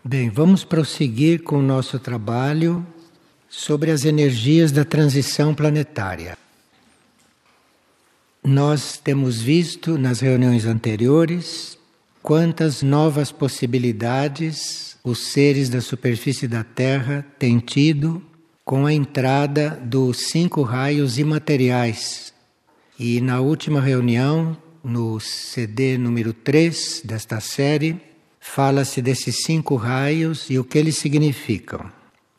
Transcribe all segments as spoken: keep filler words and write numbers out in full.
Bem, vamos prosseguir com o nosso trabalho sobre as energias da transição planetária. Nós temos visto nas reuniões anteriores quantas novas possibilidades os seres da superfície da Terra têm tido com a entrada dos cinco raios imateriais. E na última reunião, no C D número três desta série, fala-se desses cinco raios e o que eles significam.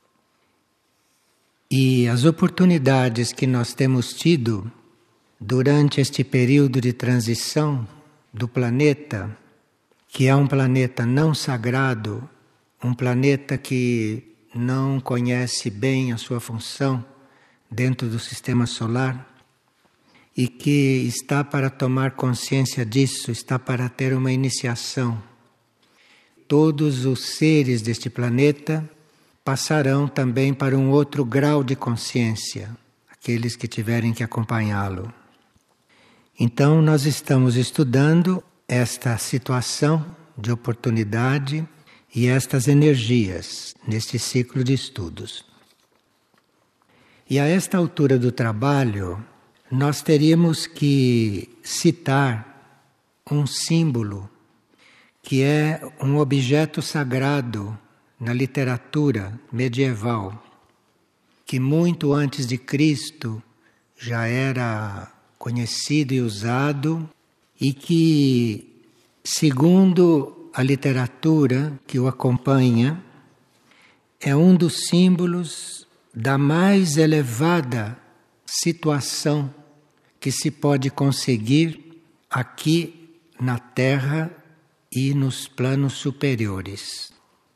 E as oportunidades que nós temos tido durante este período de transição do planeta, que é um planeta não sagrado, um planeta que não conhece bem a sua função dentro do sistema solar e que está para tomar consciência disso, está para ter uma iniciação. Todos os seres deste planeta passarão também para um outro grau de consciência, aqueles que tiverem que acompanhá-lo. Então, nós estamos estudando esta situação de oportunidade e estas energias neste ciclo de estudos. E a esta altura do trabalho, nós teríamos que citar um símbolo que é um objeto sagrado na literatura medieval, que muito antes de Cristo já era conhecido e usado e que, segundo a literatura que o acompanha, é um dos símbolos da mais elevada situação que se pode conseguir aqui na Terra e nos planos superiores.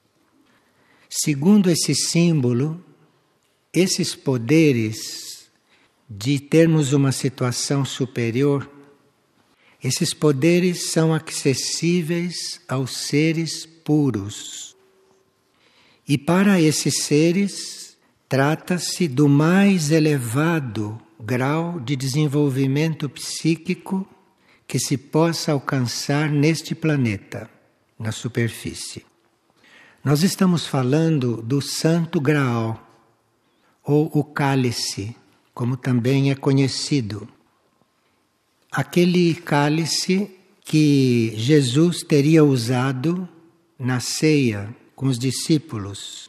Segundo esse símbolo, esses poderes de termos uma situação superior, esses poderes são acessíveis aos seres puros. E para esses seres, trata-se do mais elevado grau de desenvolvimento psíquico que se possa alcançar neste planeta, na superfície. Nós estamos falando do Santo Graal, ou o cálice, como também é conhecido. Aquele cálice que Jesus teria usado na ceia com os discípulos.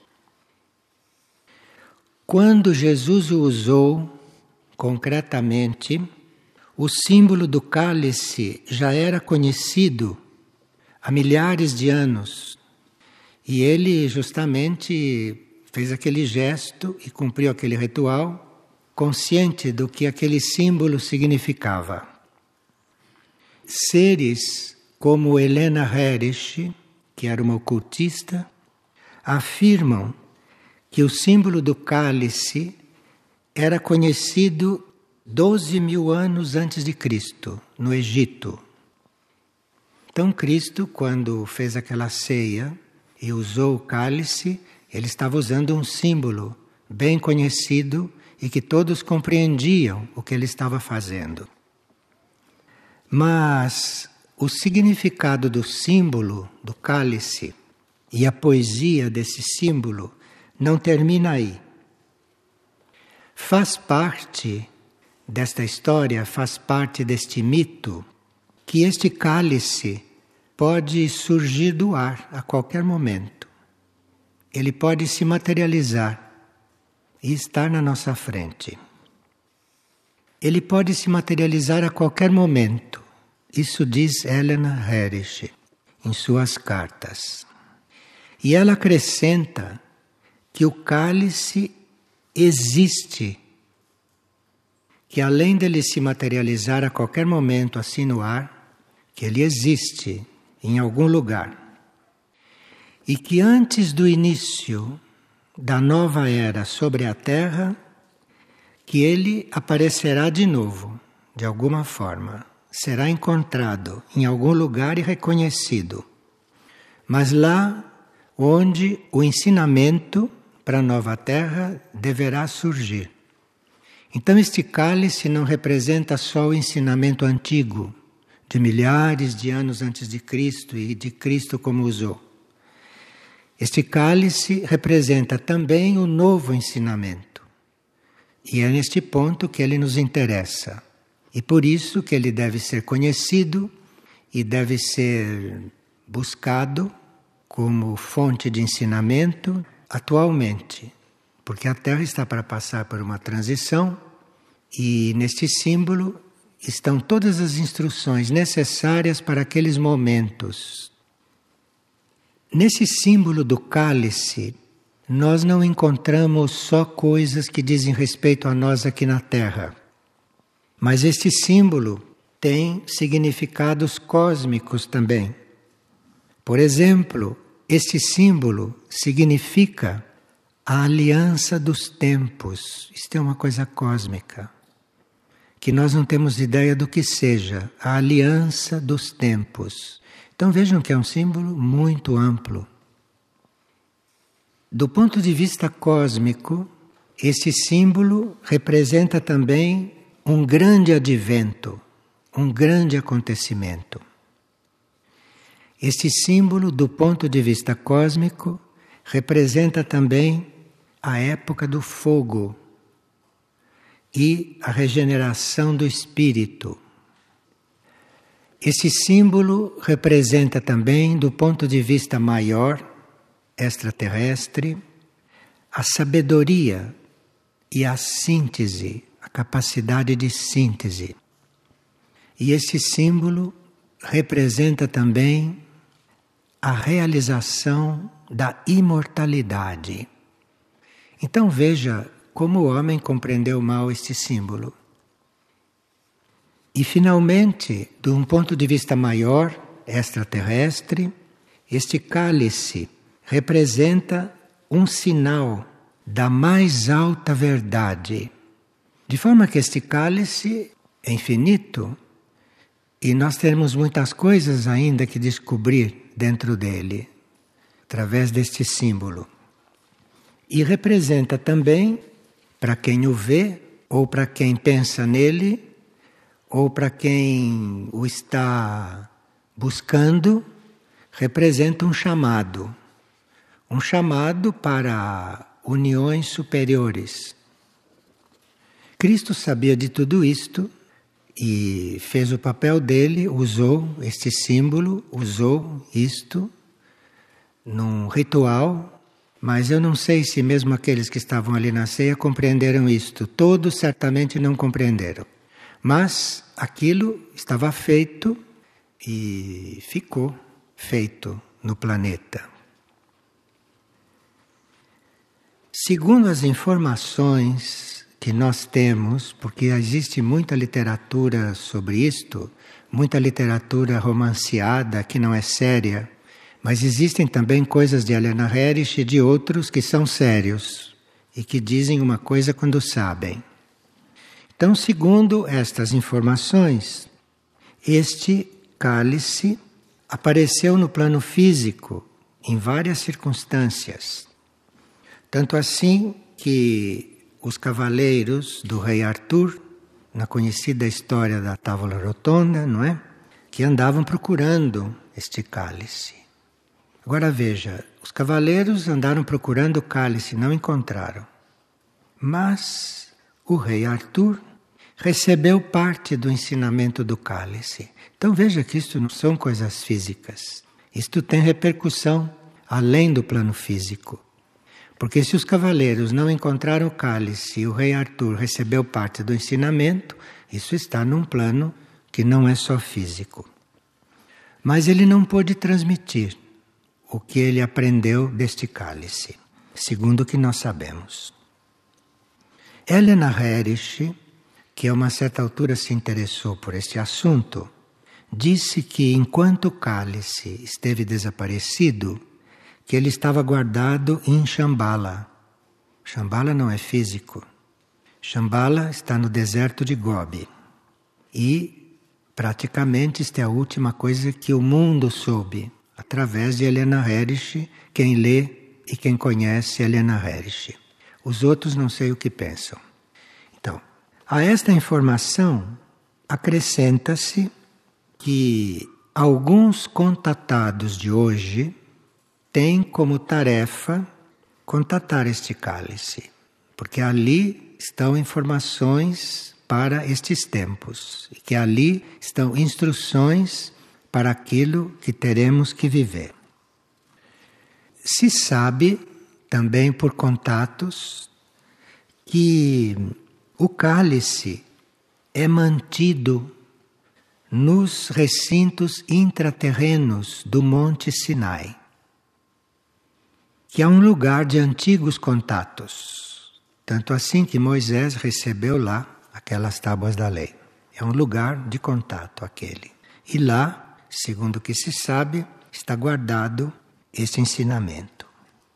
Quando Jesus o usou, concretamente, o símbolo do cálice já era conhecido há milhares de anos. E ele justamente fez aquele gesto e cumpriu aquele ritual, consciente do que aquele símbolo significava. Seres como Helena Herrich, que era uma ocultista, afirmam que o símbolo do cálice era conhecido doze mil anos antes de Cristo, no Egito. Então Cristo, quando fez aquela ceia e usou o cálice, ele estava usando um símbolo bem conhecido e que todos compreendiam o que ele estava fazendo. Mas o significado do símbolo, do cálice, e a poesia desse símbolo não termina aí. Faz parte desta história, faz parte deste mito, que este cálice pode surgir do ar a qualquer momento. Ele pode se materializar e estar na nossa frente. Ele pode se materializar a qualquer momento. Isso diz Helena Herrich em suas cartas. E ela acrescenta que o cálice existe, que além dele se materializar a qualquer momento assim no ar, que ele existe em algum lugar. E que antes do início da nova era sobre a Terra, que ele aparecerá de novo, de alguma forma. Será encontrado em algum lugar e reconhecido. Mas lá onde o ensinamento para a nova Terra deverá surgir. Então este cálice não representa só o ensinamento antigo, de milhares de anos antes de Cristo e de Cristo como usou. Este cálice representa também o novo ensinamento. E é neste ponto que ele nos interessa. E por isso que ele deve ser conhecido e deve ser buscado como fonte de ensinamento atualmente. Porque a Terra está para passar por uma transição e neste símbolo estão todas as instruções necessárias para aqueles momentos. Nesse símbolo do cálice, nós não encontramos só coisas que dizem respeito a nós aqui na Terra. Mas este símbolo tem significados cósmicos também. Por exemplo, este símbolo significa a aliança dos tempos. Isto é uma coisa cósmica, que nós não temos ideia do que seja, a aliança dos tempos. Então vejam que é um símbolo muito amplo. Do ponto de vista cósmico, este símbolo representa também um grande advento, um grande acontecimento. Este símbolo, do ponto de vista cósmico, representa também a época do fogo e a regeneração do espírito. Esse símbolo representa também, do ponto de vista maior, extraterrestre, a sabedoria e a síntese, a capacidade de síntese. E esse símbolo representa também a realização da imortalidade. Então veja como o homem compreendeu mal este símbolo. E finalmente, de um ponto de vista maior, extraterrestre, este cálice representa um sinal da mais alta verdade. De forma que este cálice é infinito e nós temos muitas coisas ainda que descobrir dentro dele, através deste símbolo. E representa também, para quem o vê, ou para quem pensa nele, ou para quem o está buscando, representa um chamado. Um chamado para uniões superiores. Cristo sabia de tudo isto e fez o papel dele, usou este símbolo, usou isto num ritual, mas eu não sei se mesmo aqueles que estavam ali na ceia compreenderam isto. Todos certamente não compreenderam. Mas aquilo estava feito e ficou feito no planeta. Segundo as informações que nós temos, porque existe muita literatura sobre isto, muita literatura romanceada que não é séria, mas existem também coisas de Helena Herrich e de outros que são sérios e que dizem uma coisa quando sabem. Então, segundo estas informações, este cálice apareceu no plano físico em várias circunstâncias. Tanto assim que os cavaleiros do rei Arthur, na conhecida história da Távola Rotonda, não é? Que andavam procurando este cálice. Agora veja, os cavaleiros andaram procurando o cálice, não encontraram. Mas o rei Arthur recebeu parte do ensinamento do cálice. Então veja que isto não são coisas físicas. Isto tem repercussão além do plano físico. Porque se os cavaleiros não encontraram o cálice e o rei Arthur recebeu parte do ensinamento, isso está num plano que não é só físico. Mas ele não pôde transmitir o que ele aprendeu deste cálice, segundo o que nós sabemos. Helena Herrich, que a uma certa altura se interessou por este assunto, disse que enquanto o cálice esteve desaparecido, que ele estava guardado em Shambhala. Shambhala não é físico. Shambhala está no deserto de Gobi. E, praticamente, esta é a última coisa que o mundo soube, através de Helena Herrich, quem lê e quem conhece Helena Herrich. Os outros não sei o que pensam. Então, a esta informação acrescenta-se que alguns contatados de hoje tem como tarefa contatar este cálice, porque ali estão informações para estes tempos, e que ali estão instruções para aquilo que teremos que viver. Se sabe, também por contatos, que o cálice é mantido nos recintos intraterrenos do Monte Sinai, que é um lugar de antigos contatos. Tanto assim que Moisés recebeu lá aquelas tábuas da lei. É um lugar de contato aquele. E lá, segundo o que se sabe, está guardado esse ensinamento.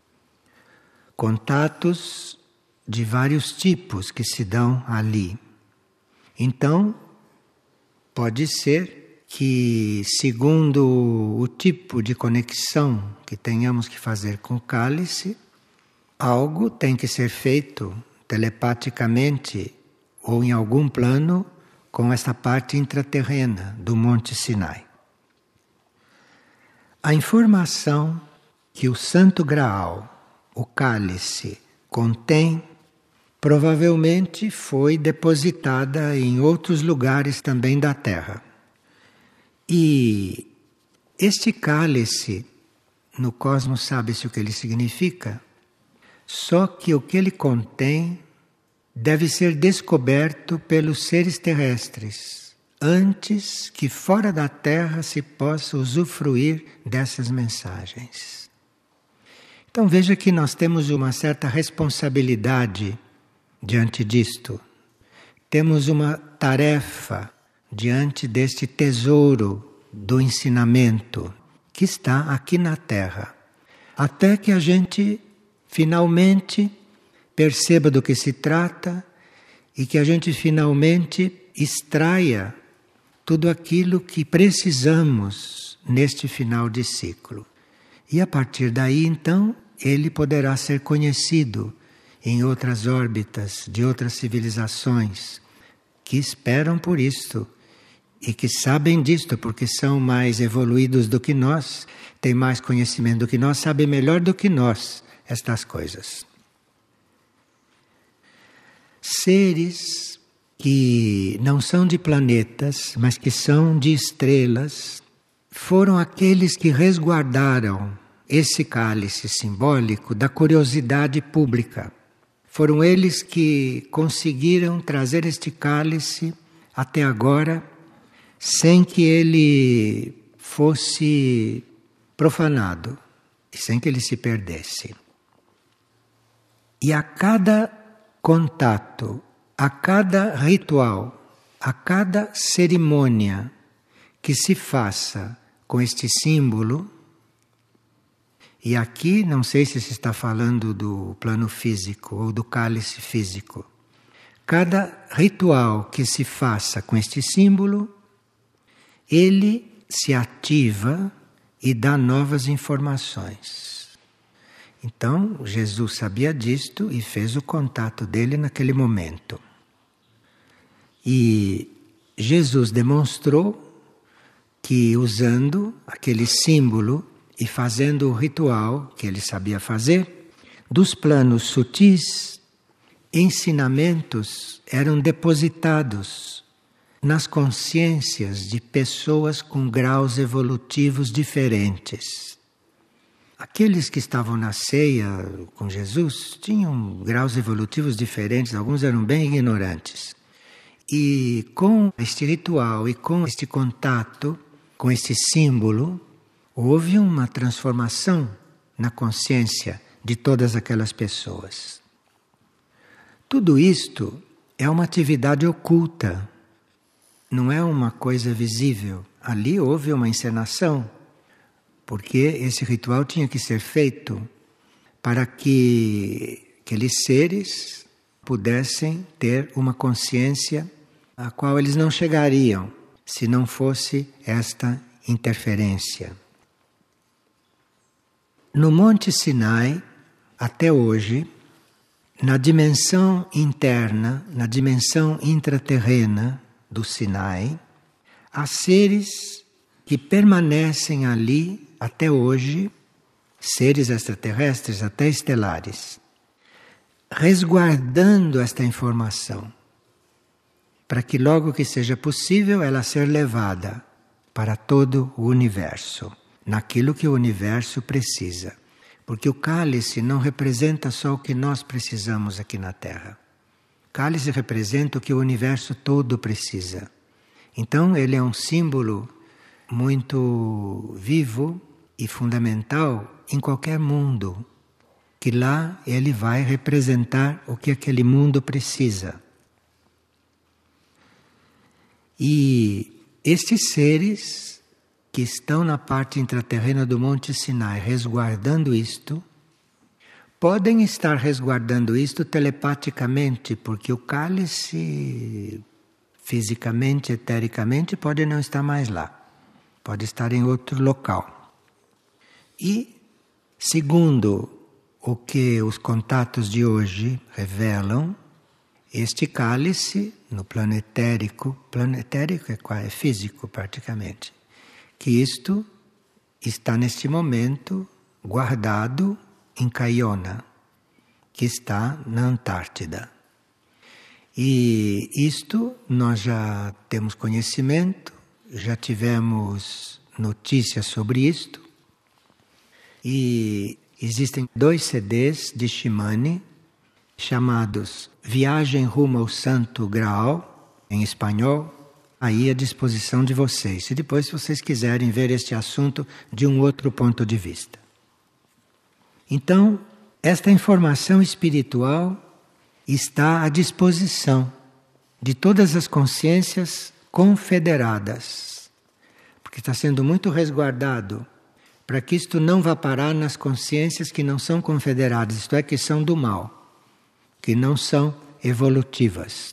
Contatos de vários tipos que se dão ali. Então, pode ser que, segundo o tipo de conexão que tenhamos que fazer com o cálice, algo tem que ser feito telepaticamente ou em algum plano com esta parte intraterrena do Monte Sinai. A informação que o Santo Graal, o cálice, contém, provavelmente foi depositada em outros lugares também da Terra. E este cálice, no cosmos sabe-se o que ele significa, só que o que ele contém deve ser descoberto pelos seres terrestres, antes que fora da Terra se possa usufruir dessas mensagens. Então veja que nós temos uma certa responsabilidade diante disto. Temos uma tarefa diante deste tesouro do ensinamento que está aqui na Terra, até que a gente finalmente perceba do que se trata e que a gente finalmente extraia tudo aquilo que precisamos neste final de ciclo. E a partir daí, então, ele poderá ser conhecido em outras órbitas de outras civilizações que esperam por isto e que sabem disto porque são mais evoluídos do que nós, têm mais conhecimento do que nós, sabem melhor do que nós estas coisas. Seres que não são de planetas, mas que são de estrelas, foram aqueles que resguardaram esse cálice simbólico da curiosidade pública. Foram eles que conseguiram trazer este cálice até agora sem que ele fosse profanado e sem que ele se perdesse. E a cada contato, a cada ritual, a cada cerimônia que se faça com este símbolo, e aqui não sei se se está falando do plano físico ou do cálice físico, cada ritual que se faça com este símbolo, ele se ativa e dá novas informações. Então, Jesus sabia disto e fez o contato dele naquele momento. E Jesus demonstrou que, usando aquele símbolo e fazendo o ritual que ele sabia fazer, dos planos sutis, ensinamentos eram depositados nas consciências de pessoas com graus evolutivos diferentes. Aqueles que estavam na ceia com Jesus tinham graus evolutivos diferentes, alguns eram bem ignorantes. E com este ritual e com este contato, com este símbolo, houve uma transformação na consciência de todas aquelas pessoas. Tudo isto é uma atividade oculta, não é uma coisa visível. Ali houve uma encenação, porque esse ritual tinha que ser feito para que aqueles seres pudessem ter uma consciência a qual eles não chegariam se não fosse esta interferência. No Monte Sinai, até hoje, na dimensão interna, na dimensão intraterrena do Sinai, há seres que permanecem ali até hoje, seres extraterrestres, até estelares, resguardando esta informação, para que logo que seja possível ela ser levada para todo o universo, naquilo que o universo precisa. Porque o cálice não representa só o que nós precisamos aqui na Terra. O cálice representa o que o universo todo precisa. Então ele é um símbolo muito vivo e fundamental em qualquer mundo, que lá ele vai representar o que aquele mundo precisa. E estes seres que estão na parte intraterrena do Monte Sinai resguardando isto, podem estar resguardando isto telepaticamente, porque o cálice fisicamente, etericamente, pode não estar mais lá. Pode estar em outro local. E, segundo o que os contatos de hoje revelam, este cálice, no plano etérico, plano etérico é, é físico praticamente, que isto está neste momento guardado em Caiona, que está na Antártida. E isto nós já temos conhecimento, já tivemos notícias sobre isto, e existem dois C Ds de Shimane, chamados Viagem Rumo ao Santo Graal, em espanhol, aí à disposição de vocês. E depois, se vocês quiserem ver este assunto de um outro ponto de vista. Então, esta informação espiritual está à disposição de todas as consciências confederadas, porque está sendo muito resguardado para que isto não vá parar nas consciências que não são confederadas, isto é, que são do mal, que não são evolutivas.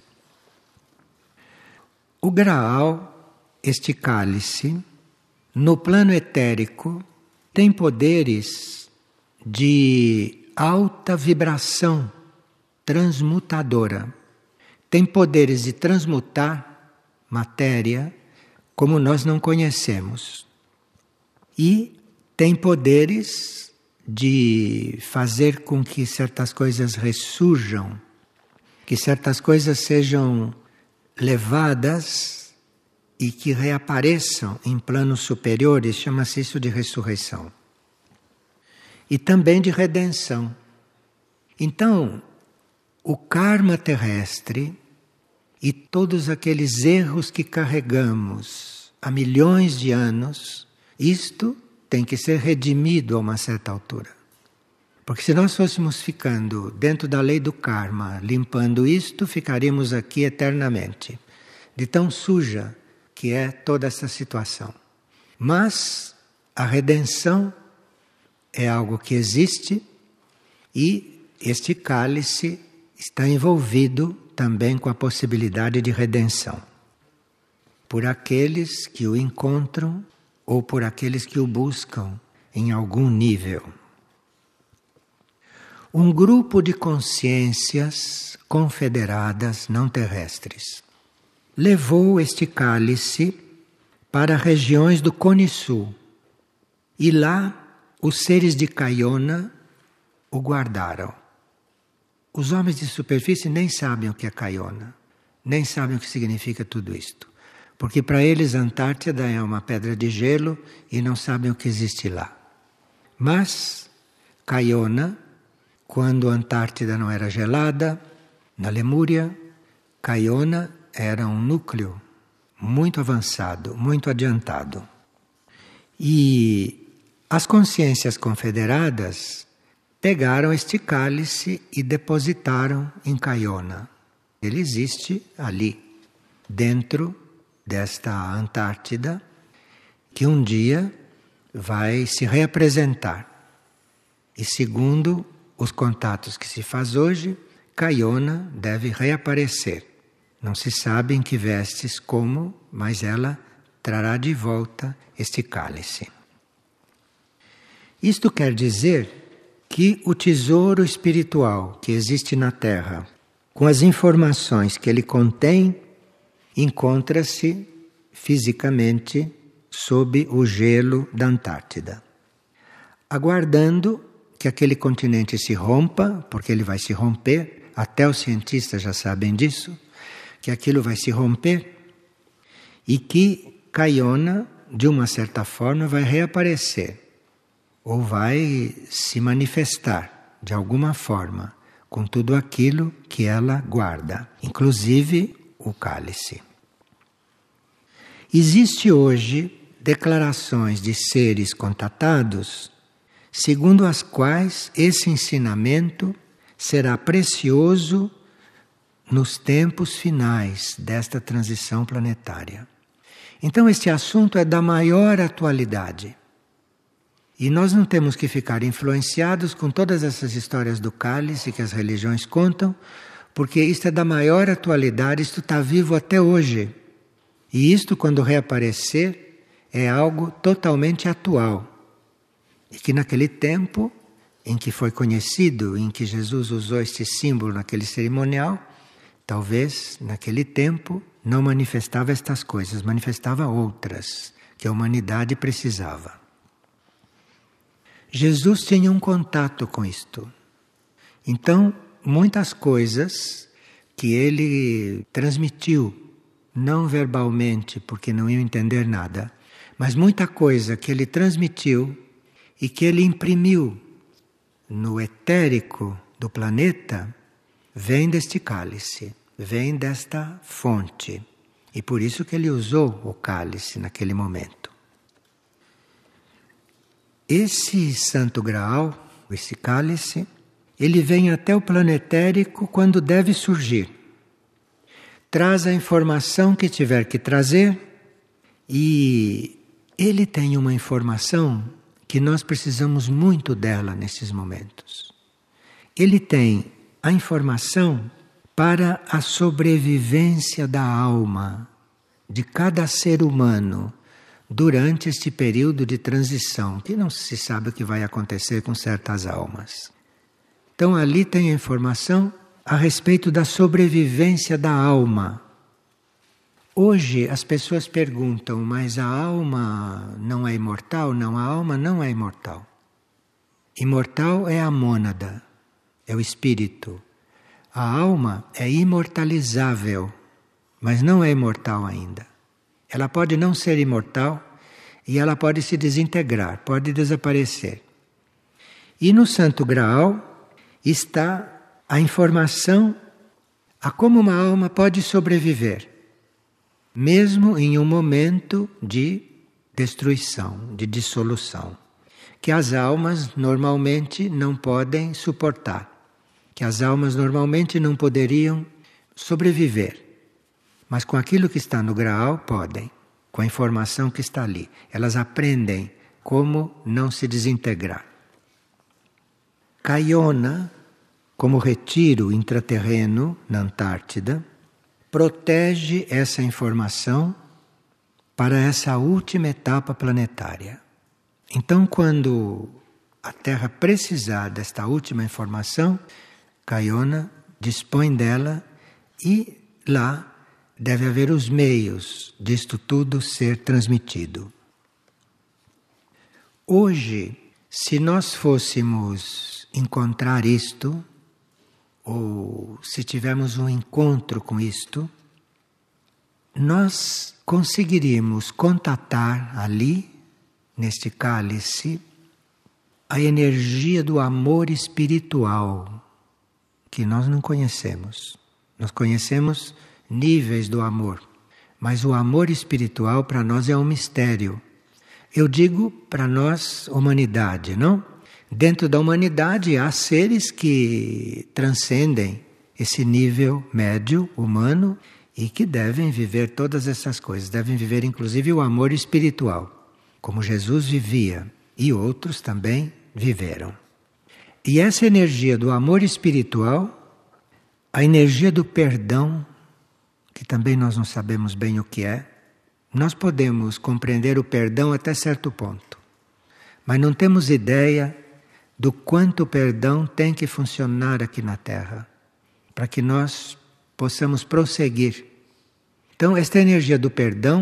O Graal, este cálice, no plano etérico, tem poderes de alta vibração transmutadora. Tem poderes de transmutar matéria como nós não conhecemos. E tem poderes de fazer com que certas coisas ressurjam, que certas coisas sejam levadas e que reapareçam em planos superiores, chama-se isso de ressurreição. E também de redenção. Então, o karma terrestre e todos aqueles erros que carregamos há milhões de anos, isto tem que ser redimido a uma certa altura. Porque se nós fôssemos ficando dentro da lei do karma, limpando isto, ficaríamos aqui eternamente. De tão suja que é toda essa situação. Mas a redenção é algo que existe e este cálice está envolvido também com a possibilidade de redenção. Por aqueles que o encontram ou por aqueles que o buscam em algum nível. Um grupo de consciências confederadas não terrestres levou este cálice para regiões do Cone Sul e lá os seres de Caiona o guardaram. Os homens de superfície nem sabem o que é Caiona, nem sabem o que significa tudo isto, porque para eles a Antártida é uma pedra de gelo e não sabem o que existe lá. Mas Caiona, quando a Antártida não era gelada, na Lemúria, Caiona era um núcleo muito avançado, muito adiantado. E as consciências confederadas pegaram este cálice e depositaram em Caiona. Ele existe ali, dentro desta Antártida, que um dia vai se reapresentar. E segundo os contatos que se faz hoje, Caiona deve reaparecer. Não se sabe em que vestes, como, mas ela trará de volta este cálice. Isto quer dizer que o tesouro espiritual que existe na Terra, com as informações que ele contém, encontra-se fisicamente sob o gelo da Antártida. aguardando que aquele continente se rompa, porque ele vai se romper, até os cientistas já sabem disso, que aquilo vai se romper e que Caiona, de uma certa forma, vai reaparecer ou vai se manifestar de alguma forma com tudo aquilo que ela guarda, inclusive o cálice. Existe hoje declarações de seres contatados, segundo as quais esse ensinamento será precioso nos tempos finais desta transição planetária. Então este assunto é da maior atualidade. E nós não temos que ficar influenciados com todas essas histórias do cálice que as religiões contam, porque isto é da maior atualidade, isto está vivo até hoje. E isto, quando reaparecer, é algo totalmente atual. E que naquele tempo em que foi conhecido, em que Jesus usou este símbolo naquele cerimonial, talvez naquele tempo não manifestava estas coisas, manifestava outras que a humanidade precisava. Jesus tinha um contato com isto. Então, muitas coisas que ele transmitiu, não verbalmente, porque não iam entender nada, mas muita coisa que ele transmitiu e que ele imprimiu no etérico do planeta, vem deste cálice, vem desta fonte. E por isso que ele usou o cálice naquele momento. Esse Santo Graal, esse cálice, ele vem até o planetérico quando deve surgir. Traz a informação que tiver que trazer e ele tem uma informação que nós precisamos muito dela nesses momentos. Ele tem a informação para a sobrevivência da alma de cada ser humano durante este período de transição, que não se sabe o que vai acontecer com certas almas. Então ali tem a informação a respeito da sobrevivência da alma. Hoje as pessoas perguntam, mas a alma não é imortal? Não, a alma não é imortal. Imortal é a mônada, é o espírito. A alma é imortalizável, mas não é imortal ainda. Ela pode não ser imortal e ela pode se desintegrar, pode desaparecer. E no Santo Graal está a informação a como uma alma pode sobreviver, mesmo em um momento de destruição, de dissolução, que as almas normalmente não podem suportar, que as almas normalmente não poderiam sobreviver. Mas com aquilo que está no Graal, podem, com a informação que está ali. Elas aprendem como não se desintegrar. Caiona, como retiro intraterreno na Antártida, protege essa informação para essa última etapa planetária. Então, quando a Terra precisar desta última informação, Caiona dispõe dela e lá deve haver os meios disto tudo ser transmitido. Hoje, se nós fôssemos encontrar isto, ou se tivermos um encontro com isto, nós conseguiríamos contatar ali, neste cálice, a energia do amor espiritual, que nós não conhecemos. Nós conhecemos níveis do amor, mas o amor espiritual para nós é um mistério. Eu digo para nós, humanidade, não? Dentro da humanidade há seres que transcendem esse nível médio humano e que devem viver todas essas coisas, devem viver inclusive o amor espiritual, como Jesus vivia e outros também viveram. E essa energia do amor espiritual, a energia do perdão, que também nós não sabemos bem o que é, nós podemos compreender o perdão até certo ponto, mas não temos ideia do quanto o perdão tem que funcionar aqui na Terra, para que nós possamos prosseguir. Então, esta energia do perdão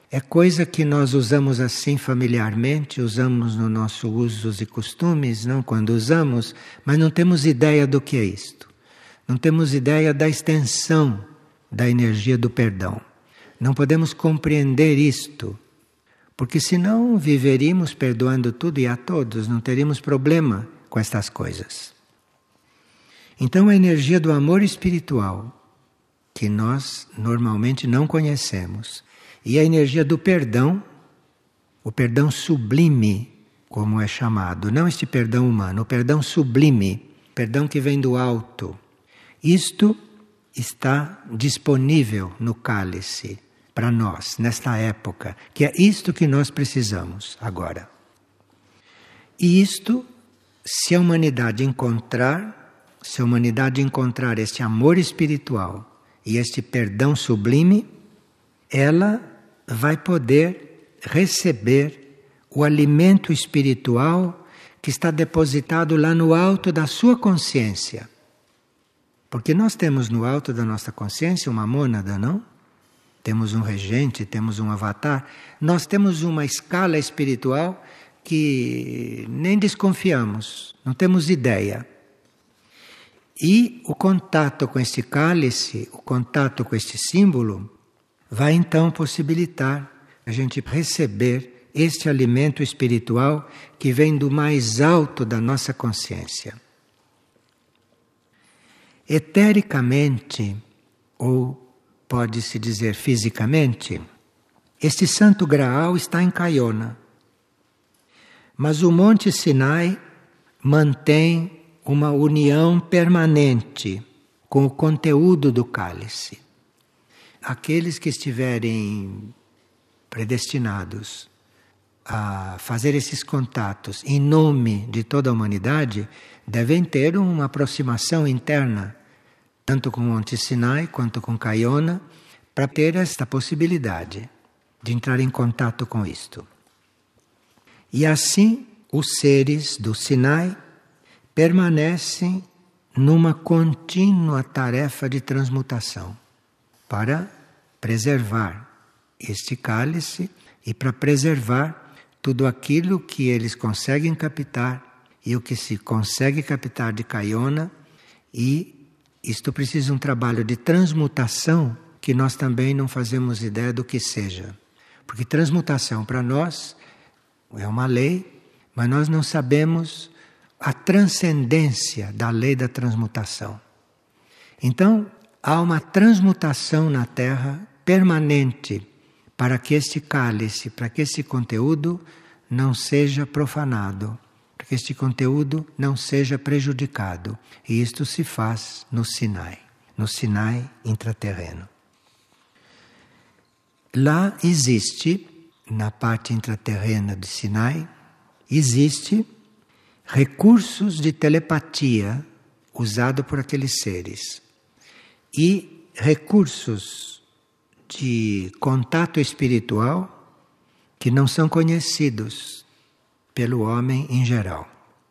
É coisa que nós usamos assim familiarmente, usamos no nosso usos e costumes, não quando usamos, mas não temos ideia do que é isto. Não temos ideia da extensão da energia do perdão. Não podemos compreender isto, porque senão viveríamos perdoando tudo e a todos, não teríamos problema com estas coisas. Então a energia do amor espiritual, que nós normalmente não conhecemos, e a energia do perdão, o perdão sublime, como é chamado, não este perdão humano, o perdão sublime, perdão que vem do alto. Isto está disponível no cálice para nós, nesta época, que é isto que nós precisamos agora. E isto, se a humanidade encontrar, se a humanidade encontrar este amor espiritual e este perdão sublime, ela vai poder receber o alimento espiritual que está depositado lá no alto da sua consciência. Porque nós temos no alto da nossa consciência uma mônada, não? Temos um regente, temos um avatar. Nós temos uma escala espiritual que nem desconfiamos, não temos ideia. E o contato com este cálice, o contato com este símbolo, vai então possibilitar a gente receber este alimento espiritual que vem do mais alto da nossa consciência. Etericamente, ou pode-se dizer fisicamente, este Santo Graal está em Caiona. Mas o Monte Sinai mantém uma união permanente com o conteúdo do cálice. Aqueles que estiverem predestinados a fazer esses contatos em nome de toda a humanidade devem ter uma aproximação interna, tanto com o Monte Sinai quanto com Caiona, para ter esta possibilidade de entrar em contato com isto. E assim os seres do Sinai permanecem numa contínua tarefa de transmutação para preservar este cálice e para preservar tudo aquilo que eles conseguem captar e o que se consegue captar de Caiona, e isto precisa de um trabalho de transmutação que nós também não fazemos ideia do que seja. Porque transmutação para nós é uma lei, mas nós não sabemos a transcendência da lei da transmutação. Então, há uma transmutação na Terra permanente para que este cálice, para que este conteúdo não seja profanado, para que este conteúdo não seja prejudicado. E isto se faz no Sinai, no Sinai intraterreno. Lá existe, na parte intraterrena do Sinai, existe recursos de telepatia usados por aqueles seres e recursos de contato espiritual que não são conhecidos pelo homem em geral.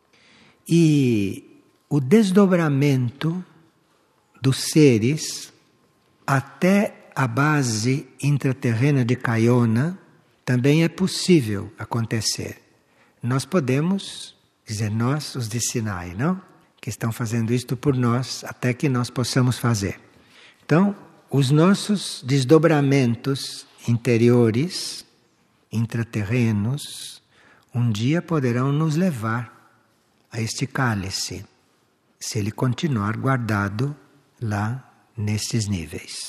E o desdobramento dos seres até a base intraterrena de Caiona também é possível acontecer. Nós podemos, dizer, nós, os de Sinai, não? Que estão fazendo isto por nós, até que nós possamos fazer. Então, os nossos desdobramentos interiores, intraterrenos, um dia poderão nos levar a este cálice, se ele continuar guardado lá nestes níveis.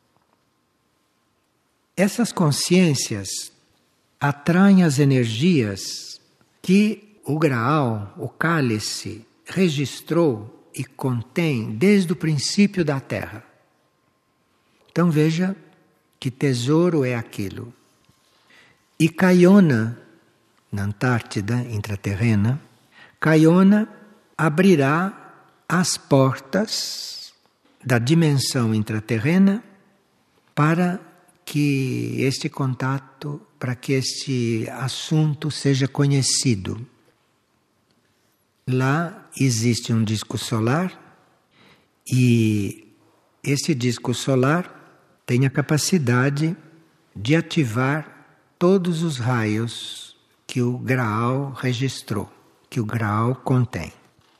Essas consciências atraem as energias que o Graal, o cálice, registrou e contém desde o princípio da Terra. Então veja que tesouro é aquilo. E Caiona, na Antártida intraterrena, Caiona abrirá as portas da dimensão intraterrena para que este contato, para que este assunto seja conhecido. Lá existe um disco solar e esse disco solar tem a capacidade de ativar todos os raios que o Graal registrou, que o Graal contém.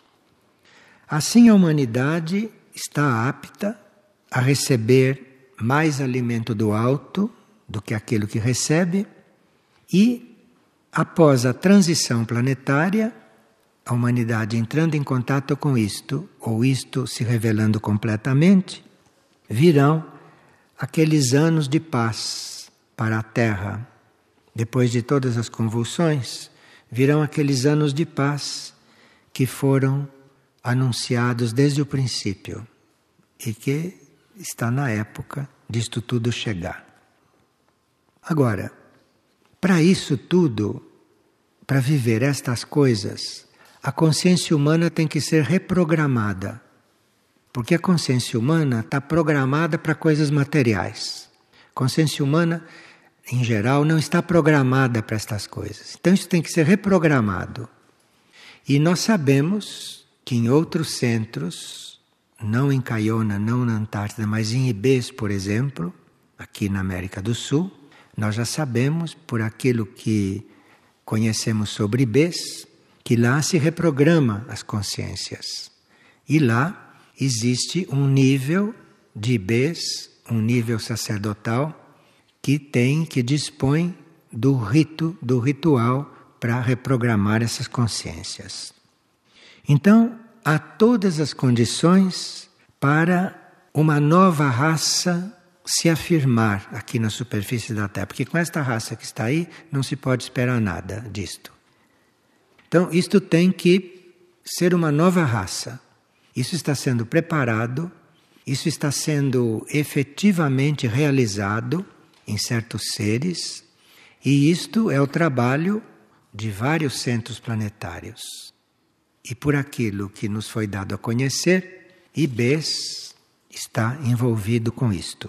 Assim, a humanidade está apta a receber mais alimento do alto do que aquilo que recebe e, após a transição planetária, a humanidade entrando em contato com isto, ou isto se revelando completamente, virão aqueles anos de paz para a Terra. Depois de todas as convulsões, virão aqueles anos de paz que foram anunciados desde o princípio e que está na época disto tudo chegar. Agora, para isso tudo, para viver estas coisas, a consciência humana tem que ser reprogramada, porque a consciência humana está programada para coisas materiais. A consciência humana, em geral, não está programada para estas coisas. Então isso tem que ser reprogramado. E nós sabemos que em outros centros, não em Caiona, não na Antártida, mas em Ibês, por exemplo, aqui na América do Sul, nós já sabemos, por aquilo que conhecemos sobre Ibês, que lá se reprograma as consciências. E lá existe um nível de Ibês, um nível sacerdotal, que tem, que dispõe do rito, do ritual para reprogramar essas consciências. Então, há todas as condições para uma nova raça se afirmar aqui na superfície da Terra, porque com esta raça que está aí não se pode esperar nada disto. Então, isto tem que ser uma nova raça. Isso está sendo preparado, isso está sendo efetivamente realizado em certos seres, e isto é o trabalho de vários centros planetários. E por aquilo que nos foi dado a conhecer, Ibês está envolvido com isto.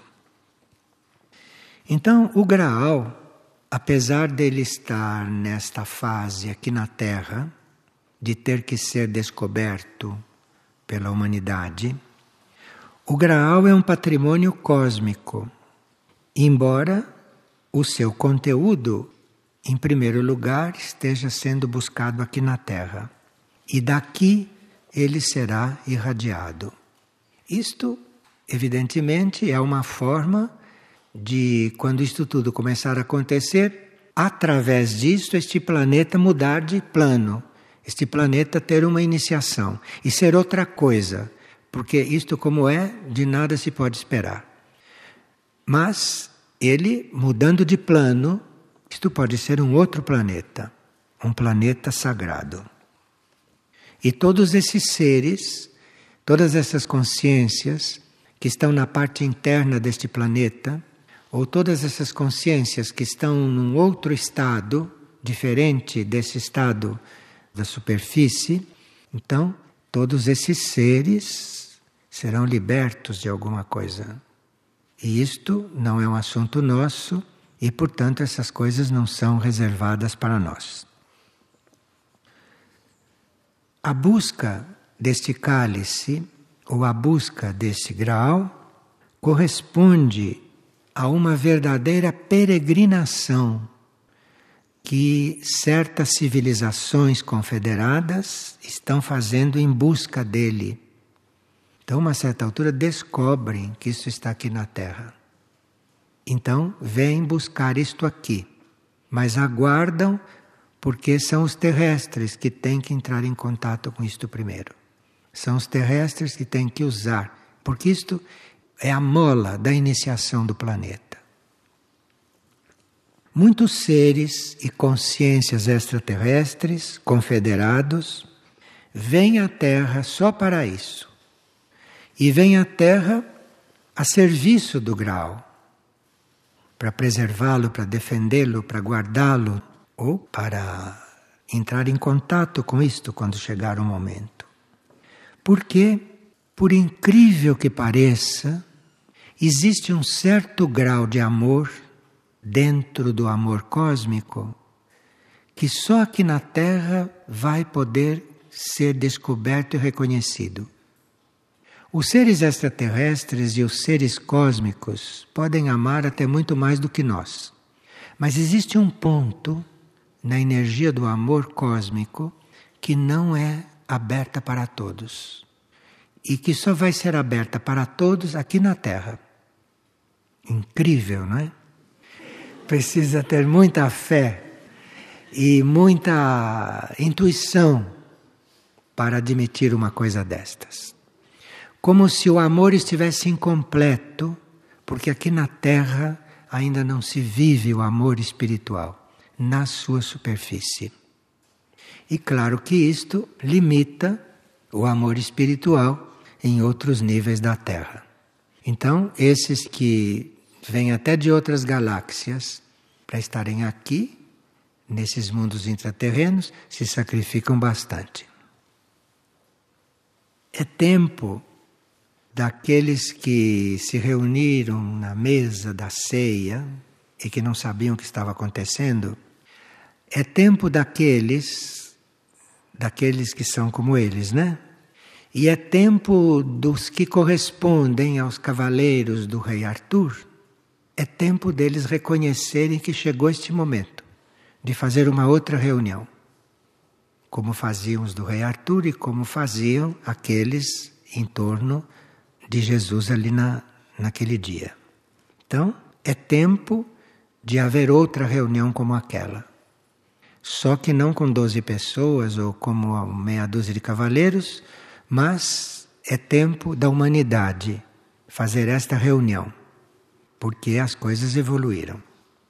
Então, o Graal, apesar dele estar nesta fase aqui na Terra, de ter que ser descoberto pela humanidade, o Graal é um patrimônio cósmico, embora o seu conteúdo, em primeiro lugar, esteja sendo buscado aqui na Terra. E daqui ele será irradiado. Isto, evidentemente, é uma forma de, quando isto tudo começar a acontecer, através disto, este planeta mudar de plano, este planeta ter uma iniciação e ser outra coisa, porque isto como é, de nada se pode esperar. Mas ele, mudando de plano, isto pode ser um outro planeta, um planeta sagrado. E todos esses seres, todas essas consciências que estão na parte interna deste planeta, ou todas essas consciências que estão num outro estado, diferente desse estado da superfície, então todos esses seres serão libertos de alguma coisa. E isto não é um assunto nosso e, portanto, essas coisas não são reservadas para nós. A busca deste cálice, ou a busca deste Graal, corresponde a uma verdadeira peregrinação que certas civilizações confederadas estão fazendo em busca dele. Então, a uma certa altura, descobrem que isso está aqui na Terra. Então, vêm buscar isto aqui, mas aguardam, porque são os terrestres que têm que entrar em contato com isto primeiro. São os terrestres que têm que usar, porque isto é a mola da iniciação do planeta. Muitos seres e consciências extraterrestres, confederados, vêm à Terra só para isso. E vêm à Terra a serviço do Graal, para preservá-lo, para defendê-lo, para guardá-lo, ou para entrar em contato com isto quando chegar o momento. Porque, por incrível que pareça, existe um certo grau de amor dentro do amor cósmico que só aqui na Terra vai poder ser descoberto e reconhecido. Os seres extraterrestres e os seres cósmicos podem amar até muito mais do que nós. Mas existe um ponto na energia do amor cósmico que não é aberta para todos. E que só vai ser aberta para todos aqui na Terra. Incrível, não é? Precisa ter muita fé e muita intuição para admitir uma coisa destas. Como se o amor estivesse incompleto, porque aqui na Terra ainda não se vive o amor espiritual na sua superfície. E claro que isto limita o amor espiritual em outros níveis da Terra. Então, esses que vêm até de outras galáxias para estarem aqui, nesses mundos intraterrenos, se sacrificam bastante. É tempo daqueles que se reuniram na mesa da ceia e que não sabiam o que estava acontecendo, é tempo daqueles, daqueles que são como eles, né? E é tempo dos que correspondem aos cavaleiros do rei Arthur, é tempo deles reconhecerem que chegou este momento de fazer uma outra reunião, como faziam os do rei Arthur e como faziam aqueles em torno de Jesus ali na, naquele dia. Então, é tempo de haver outra reunião como aquela. Só que não com doze pessoas ou como meia dúzia de cavaleiros, mas é tempo da humanidade fazer esta reunião, porque as coisas evoluíram.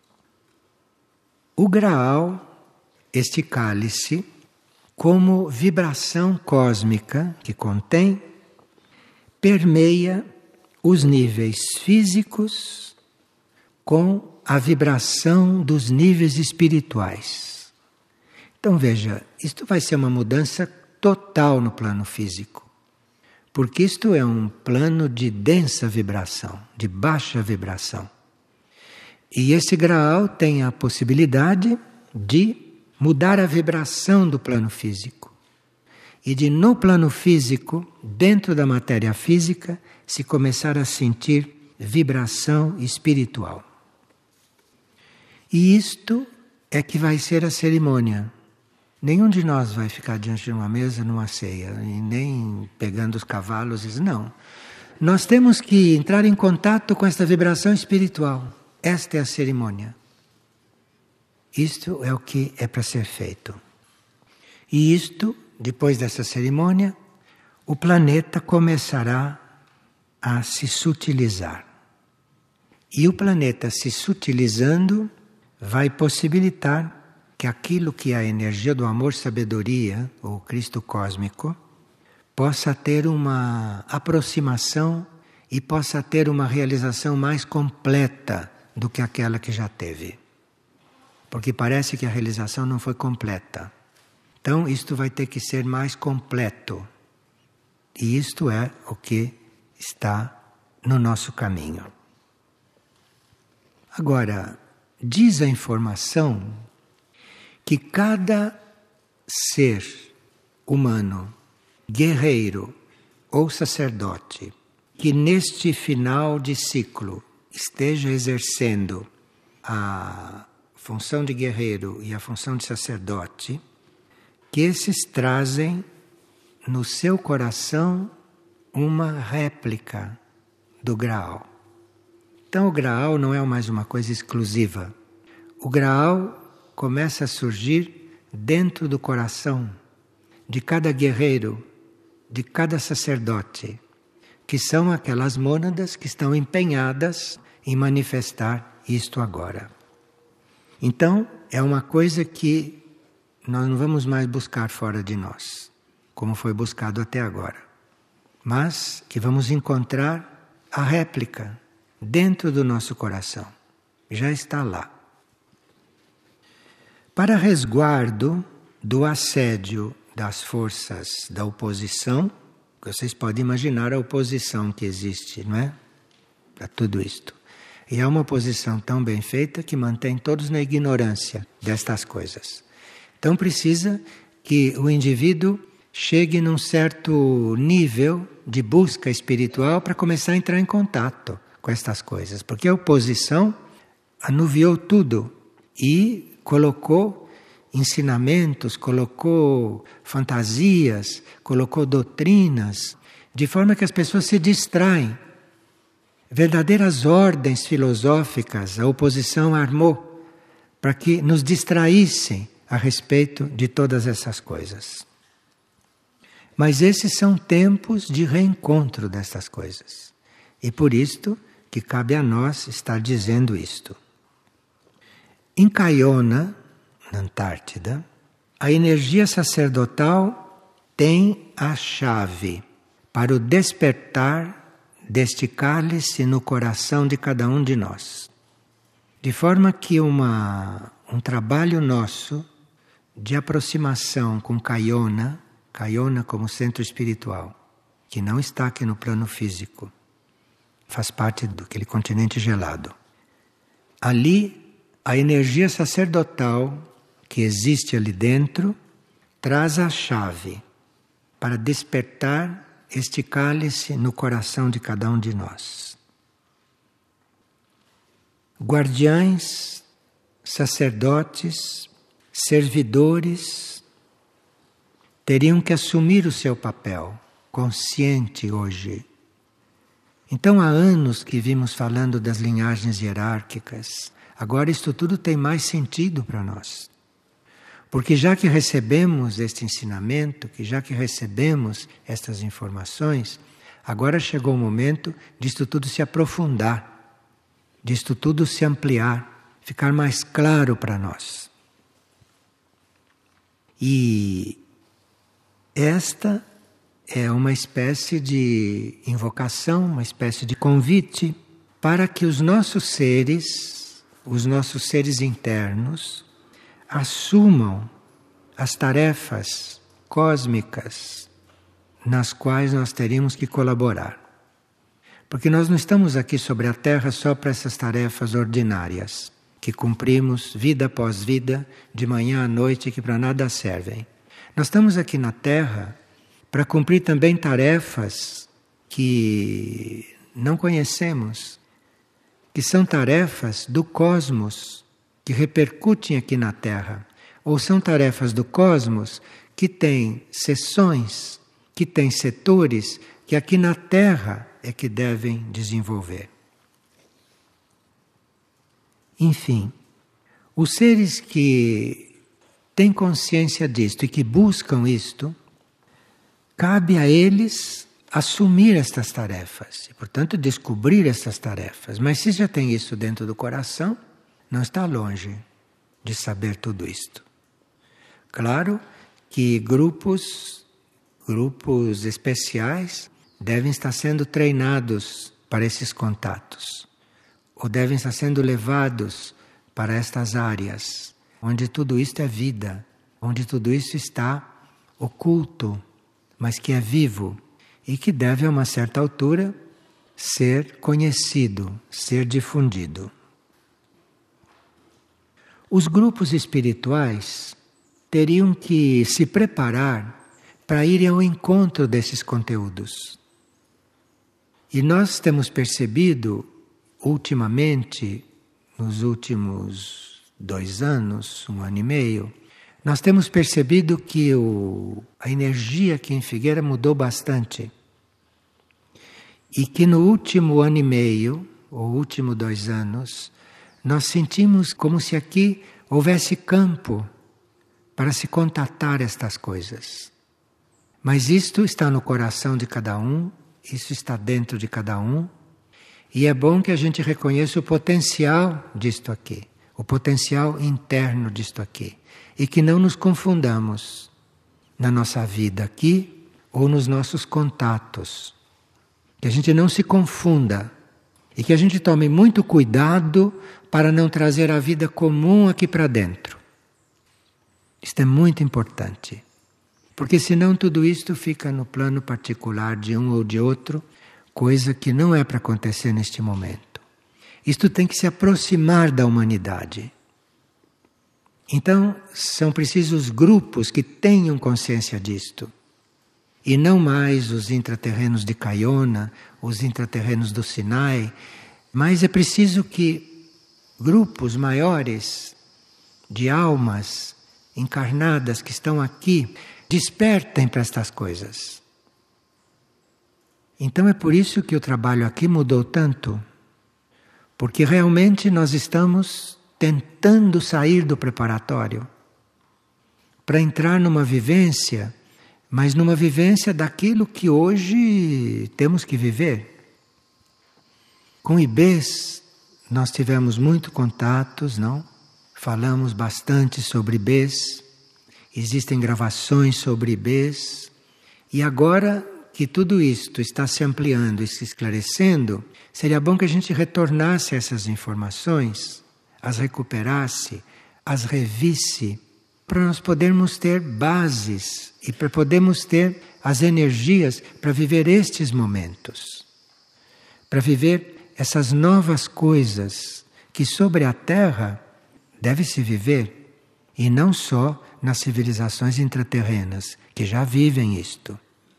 O Graal, este cálice, como vibração cósmica que contém, permeia os níveis físicos com a vibração dos níveis espirituais. Então veja, isto vai ser uma mudança total no plano físico, porque isto é um plano de densa vibração, de baixa vibração. E esse Graal tem a possibilidade de mudar a vibração do plano físico. E de, no plano físico, dentro da matéria física, se começar a sentir vibração espiritual. E isto é que vai ser a cerimônia. Nenhum de nós vai ficar diante de uma mesa numa ceia, e nem pegando os cavalos, e não. Nós temos que entrar em contato com esta vibração espiritual. Esta é a cerimônia. Isto é o que é para ser feito. E isto, depois dessa cerimônia, o planeta começará a se sutilizar. E o planeta se sutilizando vai possibilitar que aquilo que é a energia do amor-sabedoria, ou Cristo cósmico, possa ter uma aproximação e possa ter uma realização mais completa do que aquela que já teve. Porque parece que a realização não foi completa. Então, isto vai ter que ser mais completo. E isto é o que está no nosso caminho. Agora, diz a informação que cada ser humano, guerreiro ou sacerdote, que neste final de ciclo esteja exercendo a função de guerreiro e a função de sacerdote, que esses trazem no seu coração uma réplica do Graal. Então o Graal não é mais uma coisa exclusiva. O Graal começa a surgir dentro do coração de cada guerreiro, de cada sacerdote, que são aquelas mônadas que estão empenhadas em manifestar isto agora. Então, é uma coisa que nós não vamos mais buscar fora de nós, como foi buscado até agora, mas que vamos encontrar a réplica dentro do nosso coração. Já está lá. Para resguardo do assédio das forças da oposição, vocês podem imaginar a oposição que existe, não é? Para tudo isto. E é uma oposição tão bem feita que mantém todos na ignorância destas coisas. Então precisa que o indivíduo chegue num certo nível de busca espiritual para começar a entrar em contato com estas coisas. Porque a oposição anuviou tudo e colocou ensinamentos, colocou fantasias, colocou doutrinas, de forma que as pessoas se distraem. Verdadeiras ordens filosóficas a oposição armou para que nos distraíssem a respeito de todas essas coisas. Mas esses são tempos de reencontro destas coisas. E por isto que cabe a nós estar dizendo isto. Em Caiona, na Antártida, a energia sacerdotal tem a chave para o despertar deste cálice no coração de cada um de nós. De forma que uma, um trabalho nosso de aproximação com Caiona, Caiona como centro espiritual, que não está aqui no plano físico, faz parte daquele continente gelado. Ali, a energia sacerdotal que existe ali dentro traz a chave para despertar este cálice no coração de cada um de nós. Guardiães, sacerdotes, servidores teriam que assumir o seu papel consciente hoje. Então há anos que vimos falando das linhagens hierárquicas. Agora isto tudo tem mais sentido para nós. Porque já que recebemos este ensinamento, que já que recebemos estas informações, agora chegou o momento disto tudo se aprofundar, disto tudo se ampliar, ficar mais claro para nós. E esta é uma espécie de invocação, uma espécie de convite para que os nossos seres, os nossos seres internos, assumam as tarefas cósmicas nas quais nós teríamos que colaborar. Porque nós não estamos aqui sobre a Terra só para essas tarefas ordinárias, que cumprimos vida após vida, de manhã à noite, que para nada servem. Nós estamos aqui na Terra para cumprir também tarefas que não conhecemos, que são tarefas do cosmos, que repercutem aqui na Terra, ou são tarefas do cosmos que têm seções, que têm setores que aqui na Terra é que devem desenvolver. Enfim, os seres que têm consciência disto e que buscam isto, cabe a eles assumir estas tarefas e, portanto, descobrir estas tarefas. Mas se já tem isso dentro do coração, não está longe de saber tudo isto. Claro que grupos, grupos especiais devem estar sendo treinados para esses contatos, ou devem estar sendo levados para estas áreas, onde tudo isto é vida, onde tudo isso está oculto, mas que é vivo e que deve a uma certa altura ser conhecido, ser difundido. Os grupos espirituais teriam que se preparar para irem ao encontro desses conteúdos. E nós temos percebido, ultimamente, nos últimos dois anos, um ano e meio, nós temos percebido que o, a energia aqui em Figueira mudou bastante. E que no último ano e meio, ou último dois anos, nós sentimos como se aqui houvesse campo para se contatar estas coisas. Mas isto está no coração de cada um, isso está dentro de cada um, e é bom que a gente reconheça o potencial disto aqui, o potencial interno disto aqui, e que não nos confundamos na nossa vida aqui ou nos nossos contatos. Que a gente não se confunda e que a gente tome muito cuidado para não trazer a vida comum aqui para dentro. Isto é muito importante, porque senão tudo isto fica no plano particular de um ou de outro, coisa que não é para acontecer neste momento. Isto tem que se aproximar da humanidade. Então, são precisos grupos que tenham consciência disto e não mais os intraterrenos de Caiona, os intraterrenos do Sinai, mas é preciso que grupos maiores de almas encarnadas que estão aqui despertem para estas coisas. Então é por isso que o trabalho aqui mudou tanto, porque realmente nós estamos tentando sair do preparatório para entrar numa vivência, mas numa vivência daquilo que hoje temos que viver. Com I Bs nós tivemos muito contatos, não? Falamos bastante sobre I Bs, existem gravações sobre I Bs, e agora que tudo isto está se ampliando e se esclarecendo, seria bom que a gente retornasse a essas informações, as recuperasse, as revisse, para nós podermos ter bases e para podermos ter as energias para viver estes momentos, para viver essas novas coisas que sobre a Terra deve se viver, e não só nas civilizações intraterrenas, que já vivem isto,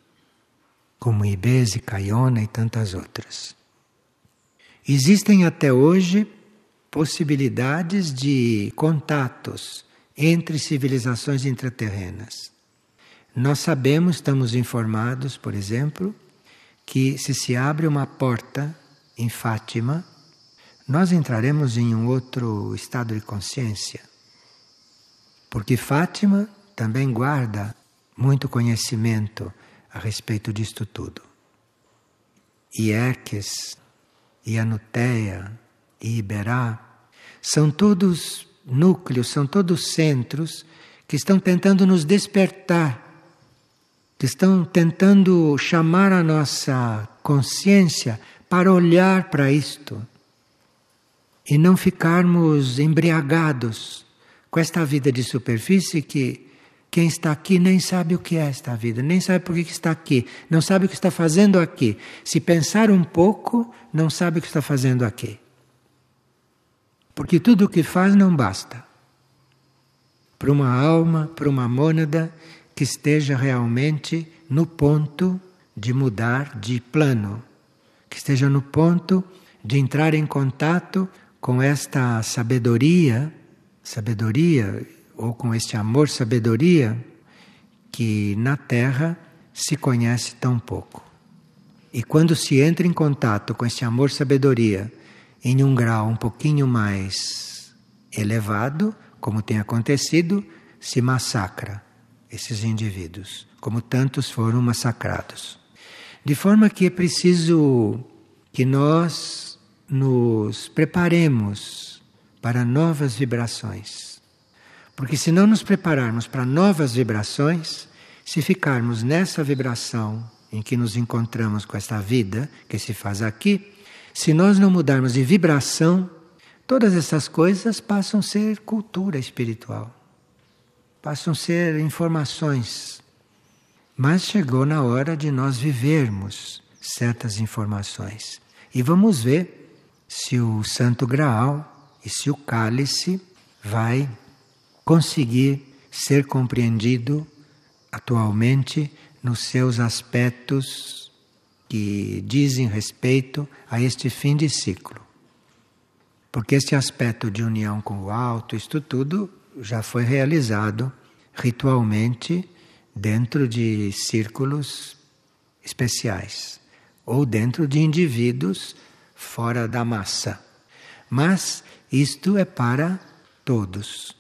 como I Bs e Caiona e tantas outras. Existem até hoje possibilidades de contatos entre civilizações intraterrenas. Nós sabemos, estamos informados, por exemplo, que se se abre uma porta em Fátima, nós entraremos em um outro estado de consciência. Porque Fátima também guarda muito conhecimento a respeito disto tudo. E Erques, e Anuteia, e Iberá, são todos núcleos, são todos centros que estão tentando nos despertar, que estão tentando chamar a nossa consciência para olhar para isto e não ficarmos embriagados com esta vida de superfície que quem está aqui nem sabe o que é esta vida, nem sabe por que está aqui, não sabe o que está fazendo aqui. Se pensar um pouco, não sabe o que está fazendo aqui. Porque tudo o que faz não basta. Para uma alma, para uma mônada que esteja realmente no ponto de mudar de plano, que esteja no ponto de entrar em contato com esta sabedoria, sabedoria, ou com este amor-sabedoria, que na Terra se conhece tão pouco. E quando se entra em contato com este amor-sabedoria em um grau um pouquinho mais elevado, como tem acontecido, se massacra esses indivíduos, como tantos foram massacrados. De forma que é preciso que nós nos preparemos para novas vibrações. Porque se não nos prepararmos para novas vibrações, se ficarmos nessa vibração em que nos encontramos com esta vida que se faz aqui, se nós não mudarmos de vibração, todas essas coisas passam a ser cultura espiritual, passam a ser informações. Mas chegou na hora de nós vivermos certas informações. E vamos ver se o Santo Graal e se o cálice vai conseguir ser compreendido atualmente nos seus aspectos que dizem respeito a este fim de ciclo. Porque este aspecto de união com o alto, isto tudo já foi realizado ritualmente dentro de círculos especiais ou dentro de indivíduos fora da massa. Mas isto é para todos.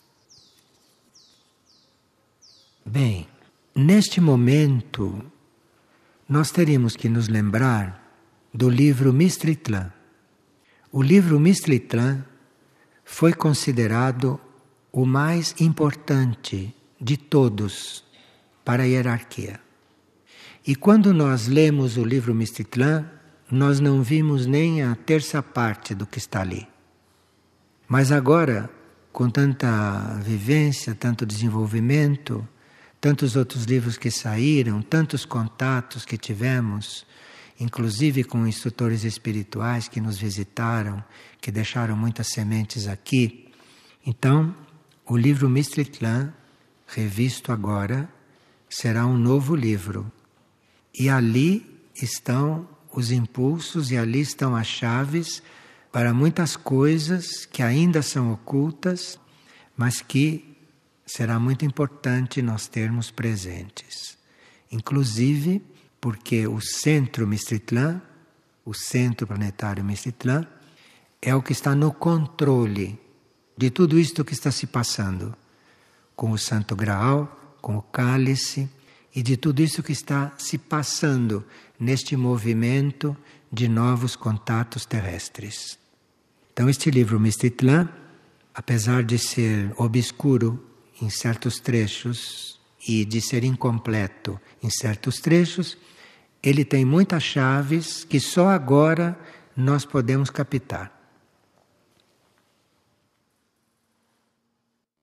Bem, neste momento, nós teríamos que nos lembrar do livro Mistritlan. O livro Mistritlan foi considerado o mais importante de todos para a hierarquia. E quando nós lemos o livro Mistritlan, nós não vimos nem a terça parte do que está ali. Mas agora, com tanta vivência, tanto desenvolvimento, tantos outros livros que saíram, tantos contatos que tivemos, inclusive com instrutores espirituais que nos visitaram, que deixaram muitas sementes aqui. Então, o livro Mistritlan, revisto agora, será um novo livro. E ali estão os impulsos e ali estão as chaves para muitas coisas que ainda são ocultas, mas que será muito importante nós termos presentes. Inclusive porque o centro Mistritlan, o centro planetário Mistritlan, é o que está no controle de tudo isto que está se passando, com o Santo Graal, com o cálice, e de tudo isso que está se passando neste movimento de novos contatos terrestres. Então este livro Mistritlan, apesar de ser obscuro em certos trechos e de ser incompleto em certos trechos, ele tem muitas chaves que só agora nós podemos captar.